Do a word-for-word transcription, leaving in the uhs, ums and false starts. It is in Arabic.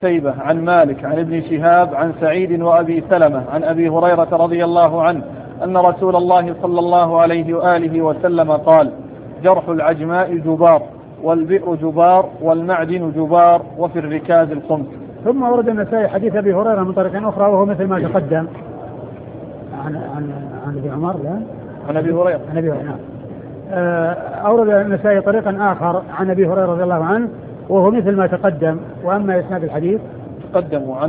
شيبة عن مالك عن ابن شهاب عن سعيد وأبي سلمة عن أبي هريرة رضي الله عنه أن رسول الله صلى الله عليه وآله وسلم قال: جرح العجماء جبار، والبئر جبار، والمعدن جبار، وفي الركاز الخمس. ثم ورد النسائي حديث أبي هريرة من طريق أخرى وهو مثل ما تقدم عن عن عن أبي عمر لا عن أبي هريرة عن أبي هريرة. أورد النسائي طريقا آخر عن أبي هريرة رضي الله عنه وهو مثل ما تقدم. وأما إسناد الحديث تقدم